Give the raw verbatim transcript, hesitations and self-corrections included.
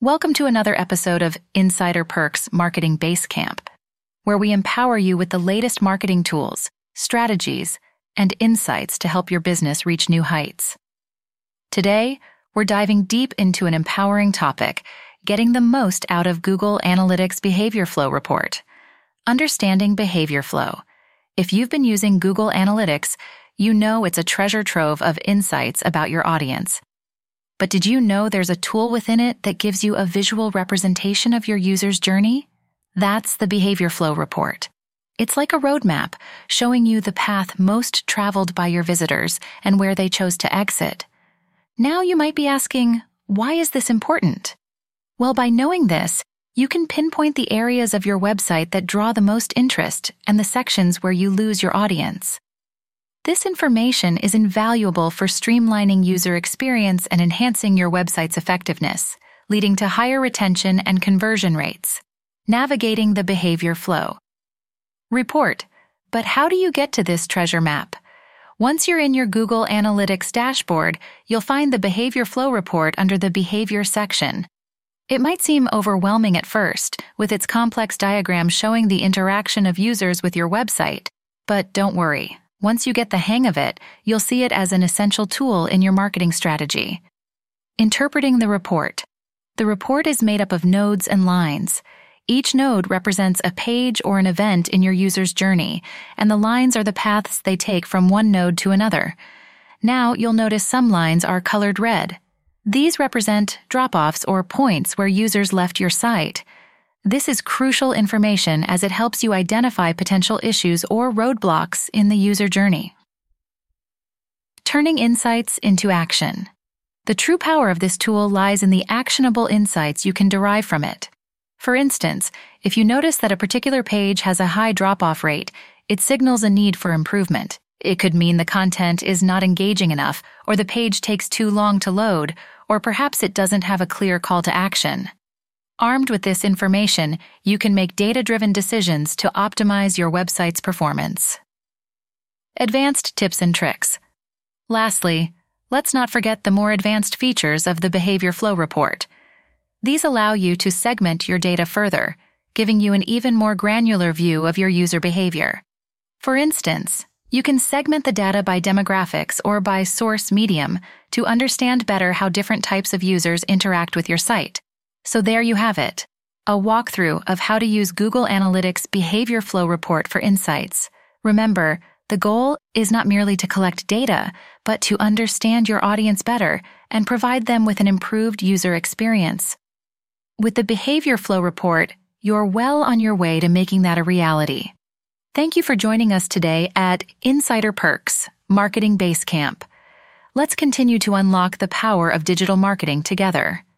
Welcome to another episode of Insider Perks Marketing Basecamp, where we empower you with the latest marketing tools, strategies, and insights to help your business reach new heights. Today, we're diving deep into an empowering topic, getting the most out of Google Analytics Behavior Flow Report. Understanding behavior flow. If you've been using Google Analytics, you know it's a treasure trove of insights about your audience. But did you know there's a tool within it that gives you a visual representation of your user's journey? That's the Behavior Flow Report. It's like a roadmap, showing you the path most traveled by your visitors and where they chose to exit. Now you might be asking, why is this important? Well, by knowing this, you can pinpoint the areas of your website that draw the most interest and the sections where you lose your audience. This information is invaluable for streamlining user experience and enhancing your website's effectiveness, leading to higher retention and conversion rates. Navigating the behavior flow. Report. But how do you get to this treasure map? Once you're in your Google Analytics dashboard, you'll find the Behavior Flow Report under the Behavior section. It might seem overwhelming at first, with its complex diagram showing the interaction of users with your website. But don't worry. Once you get the hang of it, you'll see it as an essential tool in your marketing strategy. Interpreting the report. The report is made up of nodes and lines. Each node represents a page or an event in your user's journey, and the lines are the paths they take from one node to another. Now you'll notice some lines are colored red. These represent drop-offs or points where users left your site. This is crucial information as it helps you identify potential issues or roadblocks in the user journey. Turning insights into action. The true power of this tool lies in the actionable insights you can derive from it. For instance, if you notice that a particular page has a high drop-off rate, it signals a need for improvement. It could mean the content is not engaging enough, or the page takes too long to load, or perhaps it doesn't have a clear call to action. Armed with this information, you can make data-driven decisions to optimize your website's performance. Advanced tips and tricks. Lastly, let's not forget the more advanced features of the Behavior Flow Report. These allow you to segment your data further, giving you an even more granular view of your user behavior. For instance, you can segment the data by demographics or by source medium to understand better how different types of users interact with your site. So there you have it, a walkthrough of how to use Google Analytics Behavior Flow Report for insights. Remember, the goal is not merely to collect data, but to understand your audience better and provide them with an improved user experience. With the Behavior Flow Report, you're well on your way to making that a reality. Thank you for joining us today at Insider Perks Marketing Basecamp. Let's continue to unlock the power of digital marketing together.